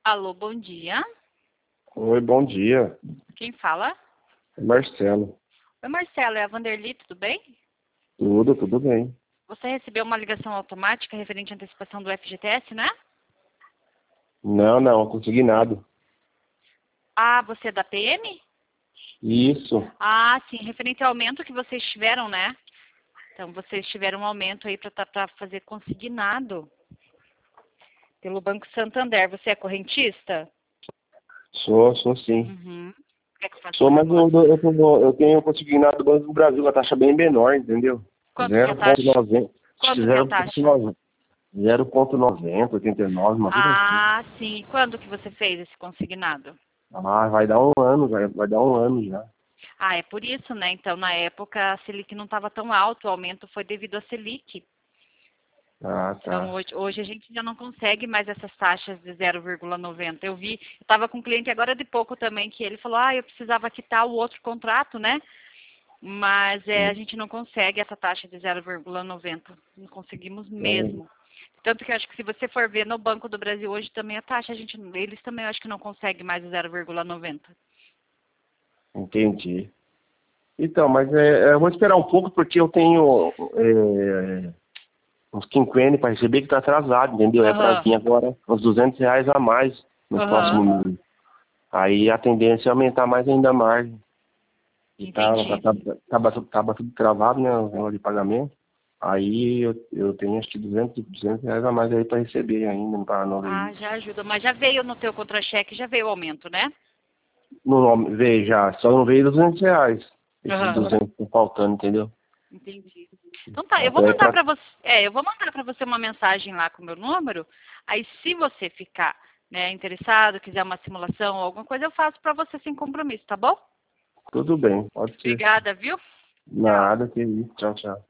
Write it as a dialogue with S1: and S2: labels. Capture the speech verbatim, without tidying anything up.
S1: Alô, bom dia.
S2: Oi, bom dia.
S1: Quem fala?
S2: É Marcelo.
S1: Oi, Marcelo, é a Vanderly, tudo bem?
S2: Tudo, tudo bem.
S1: Você recebeu uma ligação automática referente à antecipação do F G T S, né?
S2: Não, não, consegui nada.
S1: Ah, você é da P M?
S2: Isso.
S1: Ah, sim, referente ao aumento que vocês tiveram, né? Então, vocês tiveram um aumento aí para fazer consignado pelo Banco Santander. Você é correntista?
S2: Sou, sou sim.
S1: Uhum. Quer que eu faça
S2: Sou,
S1: uma
S2: mas eu,
S1: simulação?
S2: eu, eu, eu tenho consignado do Banco do Brasil, a taxa bem menor, entendeu?
S1: Quanto que é a
S2: zero vírgula
S1: taxa?
S2: noventa.
S1: Quanto que é a
S2: zero vírgula
S1: taxa?
S2: noventa. zero vírgula noventa, oitenta e nove, uma coisa assim.
S1: Ah, sim. Quando que você fez esse consignado?
S2: Ah, vai dar um ano, vai, vai dar um ano já.
S1: Ah, é por isso, né? Então, na época, a Selic não estava tão alto, o aumento foi devido à Selic.
S2: Ah,
S1: Então,
S2: tá.
S1: hoje, hoje a gente já não consegue mais essas taxas de zero vírgula noventa. Eu vi, eu estava com um cliente agora de pouco também, que ele falou, ah, eu precisava quitar o outro contrato, né? Mas é, a
S2: Sim.
S1: gente não consegue essa taxa de zero vírgula noventa. Não conseguimos
S2: Então,
S1: mesmo. Tanto que eu acho que se você for ver no Banco do Brasil hoje também a taxa, a gente, eles também eu acho que não conseguem mais o zero vírgula noventa.
S2: entendi. Então, mas é, eu vou esperar um pouco porque eu tenho é, uns quinquênios para receber que está atrasado, entendeu? É para
S1: Aham,
S2: vir agora uns duzentos reais a mais no próximo
S1: aham,
S2: mês. Aí a tendência é aumentar mais ainda a margem. E tá, tá,
S1: entendi.
S2: tá, tava, tava tudo travado, né, o valor de pagamento. Aí eu, eu tenho acho que duzentos, duzentos reais a mais aí para receber ainda para não ver
S1: Ah,
S2: isso.
S1: já ajuda. Mas já veio no teu contra-cheque, já veio o aumento, né?
S2: No nome, veio já, só não veio duzentos reais. Esses
S1: Aham,
S2: duzentos estão faltando, entendeu?
S1: entendi. Então tá, eu vou
S2: Até
S1: mandar
S2: pra,
S1: pra você, é, eu vou mandar para você uma mensagem lá com o meu número. Aí se você ficar, né, interessado, quiser uma simulação ou alguma coisa, eu faço para você sem compromisso, tá bom?
S2: tudo bem, pode ser.
S1: Obrigada, viu? Tchau.
S2: Nada, que isso. Tchau, tchau.